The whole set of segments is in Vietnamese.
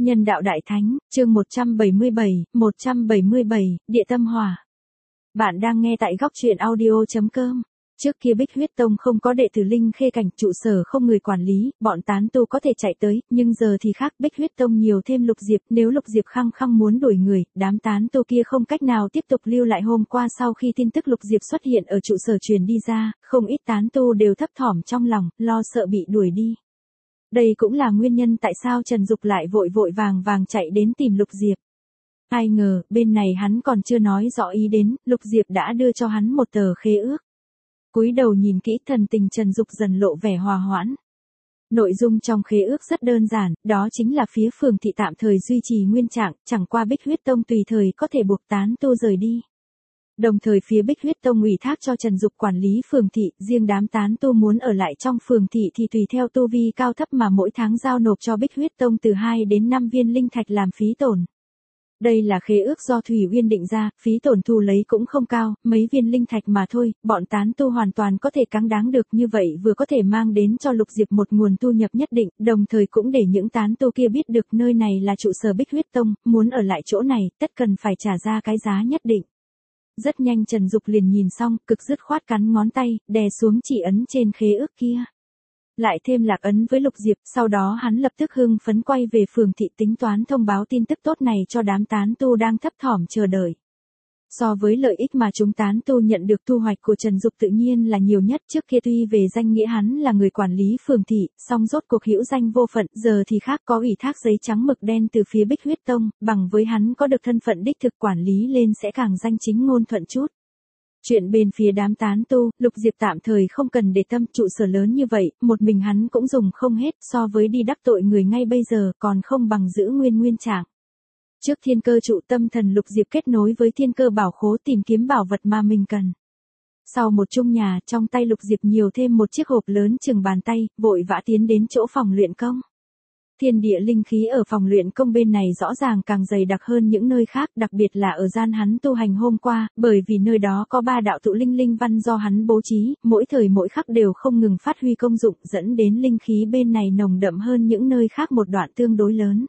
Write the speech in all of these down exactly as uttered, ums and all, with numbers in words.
Nhân đạo Đại Thánh, chương một trăm bảy mươi bảy, một trăm bảy mươi bảy, Địa Tâm Hỏa. Bạn đang nghe tại góc truyện audio chấm com. Trước kia Bích Huyết Tông không có đệ tử linh khê cảnh, trụ sở không người quản lý, bọn tán tu có thể chạy tới, nhưng giờ thì khác, Bích Huyết Tông nhiều thêm Lục Diệp, nếu Lục Diệp khăng khăng muốn đuổi người, đám tán tu kia không cách nào tiếp tục lưu lại. Hôm qua sau khi tin tức Lục Diệp xuất hiện ở trụ sở truyền đi ra, không ít tán tu đều thấp thỏm trong lòng, lo sợ bị đuổi đi. Đây cũng là nguyên nhân tại sao Trần Dục lại vội vội vàng vàng chạy đến tìm Lục Diệp. Ai ngờ, bên này hắn còn chưa nói rõ ý đến, Lục Diệp đã đưa cho hắn một tờ khế ước. Cúi đầu nhìn kỹ, thần tình Trần Dục dần lộ vẻ hòa hoãn. Nội dung trong khế ước rất đơn giản, đó chính là phía phường thị tạm thời duy trì nguyên trạng, chẳng qua Bích Huyết Tông tùy thời có thể buộc tán tu rời đi. Đồng thời phía Bích Huyết Tông ủy thác cho Trần Dục quản lý phường thị, riêng đám tán tu muốn ở lại trong phường thị thì tùy theo tu vi cao thấp mà mỗi tháng giao nộp cho Bích Huyết Tông từ hai đến năm viên linh thạch làm phí tổn. Đây là khế ước do Thủy Uyên định ra, phí tổn thu lấy cũng không cao, mấy viên linh thạch mà thôi, bọn tán tu hoàn toàn có thể cáng đáng được, như vậy vừa có thể mang đến cho Lục Diệp một nguồn thu nhập nhất định, đồng thời cũng để những tán tu kia biết được nơi này là trụ sở Bích Huyết Tông, muốn ở lại chỗ này, tất cần phải trả ra cái giá nhất định. Rất nhanh Trần Dục liền nhìn xong, cực dứt khoát cắn ngón tay, đè xuống chỉ ấn trên khế ước kia. Lại thêm lạc ấn với Lục Diệp, sau đó hắn lập tức hưng phấn quay về phường thị tính toán thông báo tin tức tốt này cho đám tán tu đang thấp thỏm chờ đợi. So với lợi ích mà chúng tán tu nhận được, thu hoạch của Trần Dục tự nhiên là nhiều nhất. Trước kia tuy về danh nghĩa hắn là người quản lý phường thị, song rốt cuộc hữu danh vô phận, giờ thì khác, có ủy thác giấy trắng mực đen từ phía Bích Huyết Tông, bằng với hắn có được thân phận đích thực quản lý lên sẽ càng danh chính ngôn thuận chút. Chuyện bên phía đám tán tu, Lục Diệp tạm thời không cần để tâm, trụ sở lớn như vậy, một mình hắn cũng dùng không hết, so với đi đắc tội người ngay bây giờ còn không bằng giữ nguyên nguyên trạng. Trước thiên cơ trụ, tâm thần Lục Diệp kết nối với thiên cơ bảo khố tìm kiếm bảo vật mà mình cần. Sau một chung nhà, trong tay Lục Diệp nhiều thêm một chiếc hộp lớn chừng bàn tay, vội vã tiến đến chỗ phòng luyện công. Thiên địa linh khí ở phòng luyện công bên này rõ ràng càng dày đặc hơn những nơi khác, đặc biệt là ở gian hắn tu hành hôm qua, bởi vì nơi đó có ba đạo tụ linh linh văn do hắn bố trí, mỗi thời mỗi khắc đều không ngừng phát huy công dụng, dẫn đến linh khí bên này nồng đậm hơn những nơi khác một đoạn tương đối lớn.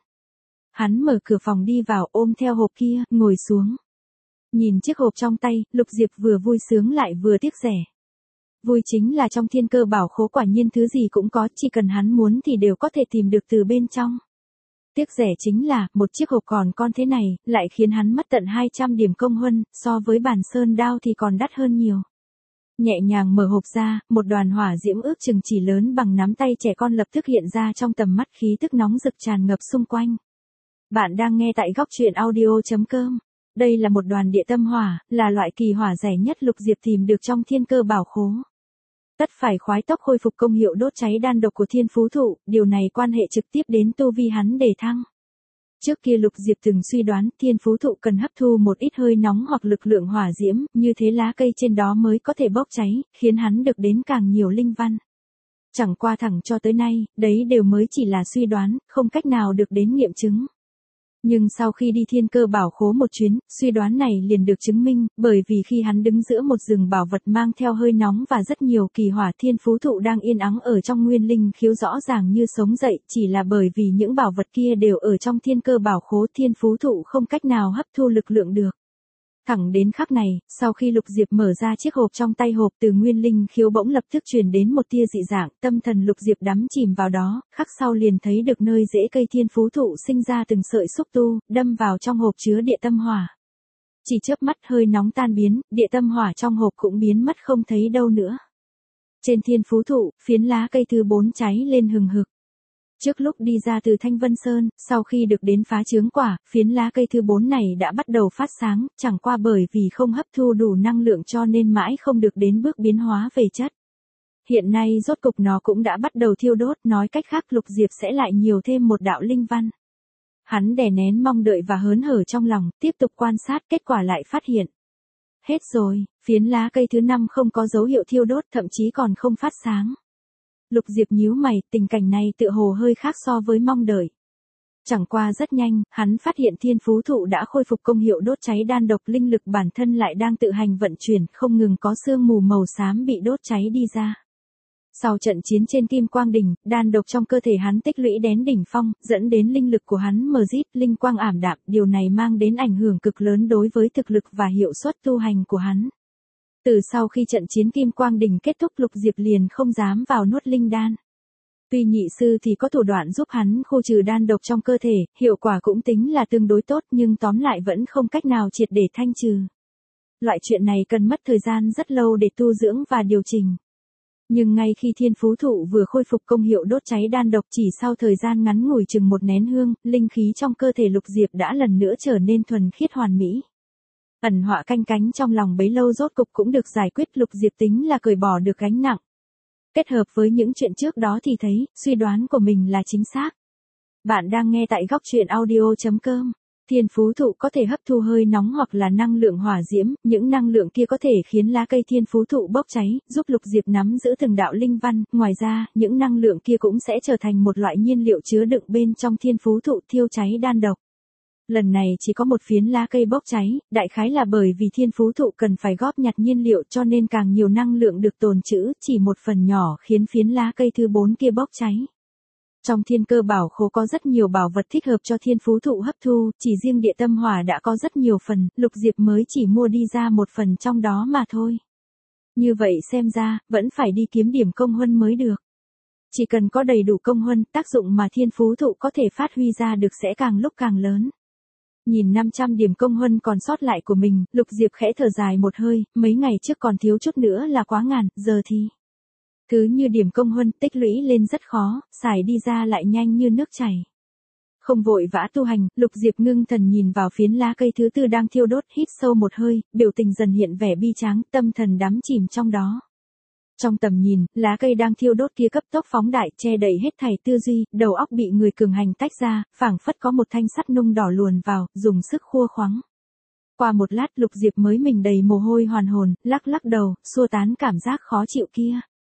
Hắn mở cửa phòng đi vào, ôm theo hộp kia, ngồi xuống. Nhìn chiếc hộp trong tay, Lục Diệp vừa vui sướng lại vừa tiếc rẻ. Vui chính là trong thiên cơ bảo khố quả nhiên thứ gì cũng có, chỉ cần hắn muốn thì đều có thể tìm được từ bên trong. Tiếc rẻ chính là, một chiếc hộp còn con thế này, lại khiến hắn mất tận hai trăm điểm công huân, so với bản sơn đao thì còn đắt hơn nhiều. Nhẹ nhàng mở hộp ra, một đoàn hỏa diễm ước chừng chỉ lớn bằng nắm tay trẻ con lập tức hiện ra trong tầm mắt, khí tức nóng rực tràn ngập xung quanh. Bạn đang nghe tại góc truyện audio chấm com. Đây là một đoàn địa tâm hỏa, là loại kỳ hỏa rẻ nhất Lục Diệp tìm được trong thiên cơ bảo khố. Tất phải khoái tốc khôi phục công hiệu đốt cháy đan độc của thiên phú thụ, điều này quan hệ trực tiếp đến tu vi hắn để thăng. Trước kia Lục Diệp từng suy đoán thiên phú thụ cần hấp thu một ít hơi nóng hoặc lực lượng hỏa diễm, như thế lá cây trên đó mới có thể bốc cháy, khiến hắn được đến càng nhiều linh văn. Chẳng qua thẳng cho tới nay, đấy đều mới chỉ là suy đoán, không cách nào được đến nghiệm chứng. Nhưng sau khi đi thiên cơ bảo khố một chuyến, suy đoán này liền được chứng minh, bởi vì khi hắn đứng giữa một rừng bảo vật mang theo hơi nóng và rất nhiều kỳ hỏa, thiên phú thụ đang yên ắng ở trong nguyên linh khiếu rõ ràng như sống dậy, chỉ là bởi vì những bảo vật kia đều ở trong thiên cơ bảo khố, thiên phú thụ không cách nào hấp thu lực lượng được. Thẳng đến khắc này, sau khi Lục Diệp mở ra chiếc hộp trong tay, hộp từ nguyên linh khiếu bỗng lập tức truyền đến một tia dị dạng, tâm thần Lục Diệp đắm chìm vào đó, khắc sau liền thấy được nơi rễ cây thiên phú thụ sinh ra từng sợi xúc tu, đâm vào trong hộp chứa địa tâm hỏa. Chỉ chớp mắt hơi nóng tan biến, địa tâm hỏa trong hộp cũng biến mất không thấy đâu nữa. Trên thiên phú thụ, phiến lá cây thứ bốn cháy lên hừng hực. Trước lúc đi ra từ Thanh Vân Sơn, sau khi được đến phá chướng quả, phiến lá cây thứ bốn này đã bắt đầu phát sáng, chẳng qua bởi vì không hấp thu đủ năng lượng cho nên mãi không được đến bước biến hóa về chất. Hiện nay rốt cục nó cũng đã bắt đầu thiêu đốt, nói cách khác Lục Diệp sẽ lại nhiều thêm một đạo linh văn. Hắn đè nén mong đợi và hớn hở trong lòng, tiếp tục quan sát, kết quả lại phát hiện. Hết rồi, phiến lá cây thứ năm không có dấu hiệu thiêu đốt, thậm chí còn không phát sáng. Lục Diệp nhíu mày, tình cảnh này tựa hồ hơi khác so với mong đợi. Chẳng qua rất nhanh, hắn phát hiện thiên phú thụ đã khôi phục công hiệu đốt cháy đan độc, linh lực bản thân lại đang tự hành vận chuyển, không ngừng có sương mù màu xám bị đốt cháy đi ra. Sau trận chiến trên Kim Quang Đỉnh, đan độc trong cơ thể hắn tích lũy đến đỉnh phong, dẫn đến linh lực của hắn mờ rít, linh quang ảm đạm, điều này mang đến ảnh hưởng cực lớn đối với thực lực và hiệu suất tu hành của hắn. Từ sau khi trận chiến Kim Quang Đỉnh kết thúc, Lục Diệp liền không dám vào nuốt linh đan. Tuy nhị sư thì có thủ đoạn giúp hắn khu trừ đan độc trong cơ thể, hiệu quả cũng tính là tương đối tốt, nhưng tóm lại vẫn không cách nào triệt để thanh trừ. Loại chuyện này cần mất thời gian rất lâu để tu dưỡng và điều chỉnh. Nhưng ngay khi thiên phú thụ vừa khôi phục công hiệu đốt cháy đan độc, chỉ sau thời gian ngắn ngủi chừng một nén hương, linh khí trong cơ thể Lục Diệp đã lần nữa trở nên thuần khiết hoàn mỹ. Ẩn họa canh cánh trong lòng bấy lâu rốt cục cũng được giải quyết, Lục Diệp tính là cởi bỏ được gánh nặng. Kết hợp với những chuyện trước đó thì thấy, suy đoán của mình là chính xác. Bạn đang nghe tại góc truyện audio chấm com. Thiên phú thụ có thể hấp thu hơi nóng hoặc là năng lượng hỏa diễm, những năng lượng kia có thể khiến lá cây thiên phú thụ bốc cháy, giúp Lục Diệp nắm giữ từng đạo linh văn, ngoài ra, những năng lượng kia cũng sẽ trở thành một loại nhiên liệu chứa đựng bên trong thiên phú thụ thiêu cháy đan độc. Lần này chỉ có một phiến lá cây bốc cháy, đại khái là bởi vì thiên phú thụ cần phải góp nhặt nhiên liệu cho nên càng nhiều năng lượng được tồn trữ, chỉ một phần nhỏ khiến phiến lá cây thứ bốn kia bốc cháy. Trong thiên cơ bảo khố có rất nhiều bảo vật thích hợp cho thiên phú thụ hấp thu, chỉ riêng địa tâm hỏa đã có rất nhiều phần, Lục Diệp mới chỉ mua đi ra một phần trong đó mà thôi. Như vậy xem ra, vẫn phải đi kiếm điểm công huân mới được. Chỉ cần có đầy đủ công huân, tác dụng mà thiên phú thụ có thể phát huy ra được sẽ càng lúc càng lớn. Nhìn năm trăm điểm công huân còn sót lại của mình, Lục Diệp khẽ thở dài một hơi, mấy ngày trước còn thiếu chút nữa là quá ngàn, giờ thì... Thứ như điểm công huân tích lũy lên rất khó, xài đi ra lại nhanh như nước chảy. Không vội vã tu hành, Lục Diệp ngưng thần nhìn vào phiến lá cây thứ tư đang thiêu đốt, hít sâu một hơi, biểu tình dần hiện vẻ bi tráng, tâm thần đắm chìm trong đó. Trong tầm nhìn, lá cây đang thiêu đốt kia cấp tốc phóng đại, che đậy hết thảy tư duy, đầu óc bị người cường hành tách ra, phảng phất có một thanh sắt nung đỏ luồn vào, dùng sức khua khoắng. Qua một lát, Lục Diệp mới mình đầy mồ hôi hoàn hồn, lắc lắc đầu, xua tán cảm giác khó chịu kia.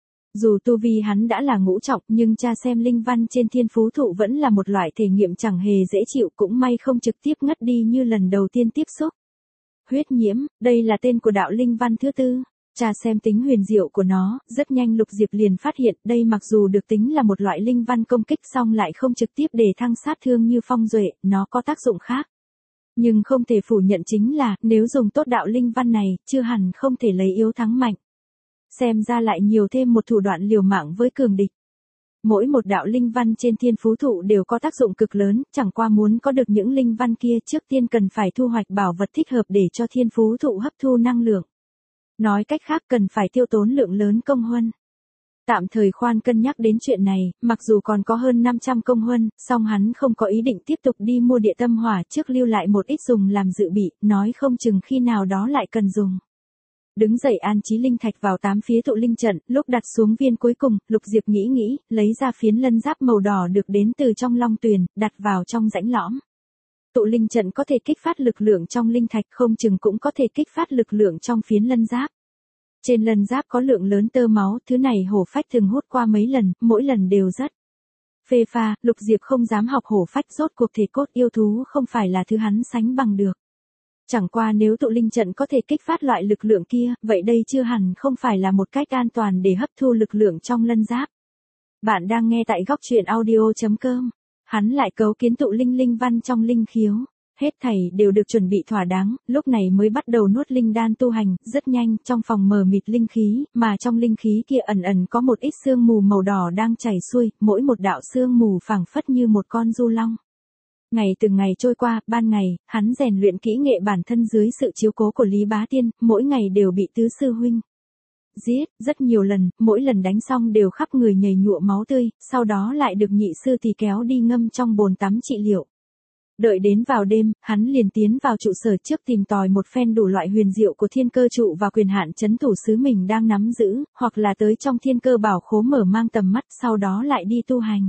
Dù tu vi hắn đã là ngũ trọng, nhưng tra xem linh văn trên thiên phú thụ vẫn là một loại thể nghiệm chẳng hề dễ chịu, cũng may không trực tiếp ngất đi như lần đầu tiên tiếp xúc. Huyết nhiễm, đây là tên của đạo linh văn thứ tư. Tra xem tính huyền diệu của nó, rất nhanh Lục Diệp liền phát hiện đây mặc dù được tính là một loại linh văn công kích song lại không trực tiếp để thăng sát thương như phong duệ, nó có tác dụng khác. Nhưng không thể phủ nhận chính là, nếu dùng tốt đạo linh văn này, chưa hẳn không thể lấy yếu thắng mạnh. Xem ra lại nhiều thêm một thủ đoạn liều mạng với cường địch. Mỗi một đạo linh văn trên thiên phú thụ đều có tác dụng cực lớn, chẳng qua muốn có được những linh văn kia trước tiên cần phải thu hoạch bảo vật thích hợp để cho thiên phú thụ hấp thu năng lượng. Nói cách khác cần phải tiêu tốn lượng lớn công huân. Tạm thời khoan cân nhắc đến chuyện này, mặc dù còn có hơn năm trăm công huân, song hắn không có ý định tiếp tục đi mua địa tâm hỏa trước, lưu lại một ít dùng làm dự bị, nói không chừng khi nào đó lại cần dùng. Đứng dậy an trí linh thạch vào tám phía tụ linh trận, lúc đặt xuống viên cuối cùng, Lục Diệp nghĩ nghĩ, lấy ra phiến lân giáp màu đỏ được đến từ trong long tuyền, đặt vào trong rãnh lõm. Tụ linh trận có thể kích phát lực lượng trong linh thạch, không chừng cũng có thể kích phát lực lượng trong phiến lân giáp. Trên lân giáp có lượng lớn tơ máu, thứ này hổ phách từng hút qua mấy lần, mỗi lần đều rất phê pha, Lục Diệp không dám học hổ phách, rốt cuộc thể cốt yêu thú không phải là thứ hắn sánh bằng được. Chẳng qua nếu tụ linh trận có thể kích phát loại lực lượng kia, vậy đây chưa hẳn không phải là một cách an toàn để hấp thu lực lượng trong lân giáp. Bạn đang nghe tại góc truyện audio chấm com. Hắn lại cấu kiến tụ linh linh văn trong linh khiếu. Hết thảy đều được chuẩn bị thỏa đáng, lúc này mới bắt đầu nuốt linh đan tu hành, rất nhanh, trong phòng mờ mịt linh khí, mà trong linh khí kia ẩn ẩn có một ít sương mù màu đỏ đang chảy xuôi, mỗi một đạo sương mù phảng phất như một con du long. Ngày từng ngày trôi qua, ban ngày, hắn rèn luyện kỹ nghệ bản thân dưới sự chiếu cố của Lý Bá Tiên, mỗi ngày đều bị tứ sư huynh giết, rất nhiều lần, mỗi lần đánh xong đều khắp người nhầy nhụa máu tươi, sau đó lại được nhị sư thì kéo đi ngâm trong bồn tắm trị liệu. Đợi đến vào đêm, hắn liền tiến vào trụ sở trước tìm tòi một phen đủ loại huyền diệu của thiên cơ trụ và quyền hạn chấn thủ sứ mình đang nắm giữ, hoặc là tới trong thiên cơ bảo khố mở mang tầm mắt, sau đó lại đi tu hành.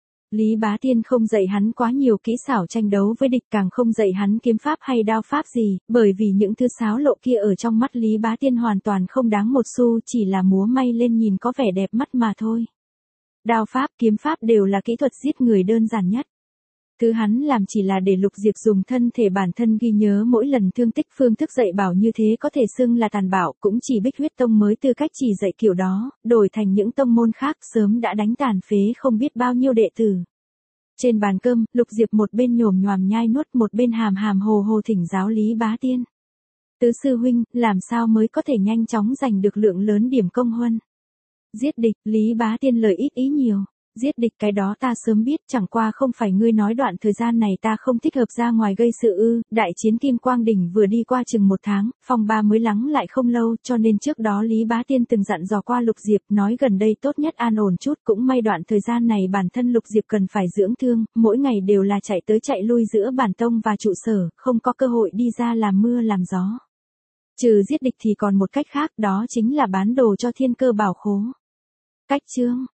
Lý Bá Tiên không dạy hắn quá nhiều kỹ xảo tranh đấu với địch, càng không dạy hắn kiếm pháp hay đao pháp gì, bởi vì những thứ xáo lộ kia ở trong mắt Lý Bá Tiên hoàn toàn không đáng một xu, chỉ là múa may lên nhìn có vẻ đẹp mắt mà thôi. Đao pháp, kiếm pháp đều là kỹ thuật giết người đơn giản nhất. Thứ hắn làm chỉ là để Lục Diệp dùng thân thể bản thân ghi nhớ mỗi lần thương tích, phương thức dạy bảo như thế có thể xưng là tàn bạo, cũng chỉ Bích Huyết Tông mới tư cách chỉ dạy kiểu đó, đổi thành những tông môn khác sớm đã đánh tàn phế không biết bao nhiêu đệ tử. Trên bàn cơm, Lục Diệp một bên nhổm nhoàm nhai nuốt, một bên hàm hàm hồ hồ thỉnh giáo Lý Bá Tiên. Tứ sư huynh, làm sao mới có thể nhanh chóng giành được lượng lớn điểm công huân? Giết địch, Lý Bá Tiên lời ít ý nhiều. Giết địch cái đó ta sớm biết, chẳng qua không phải ngươi nói đoạn thời gian này ta không thích hợp ra ngoài gây sự ư? Đại chiến Kim Quang Đỉnh vừa đi qua chừng một tháng, phong ba mới lắng lại không lâu, cho nên trước đó Lý Bá Tiên từng dặn dò qua Lục Diệp, nói gần đây tốt nhất an ổn chút, cũng may đoạn thời gian này bản thân Lục Diệp cần phải dưỡng thương, mỗi ngày đều là chạy tới chạy lui giữa bản tông và trụ sở, không có cơ hội đi ra làm mưa làm gió. Trừ giết địch thì còn một cách khác, đó chính là bán đồ cho Thiên Cơ Bảo Khố. Cách chương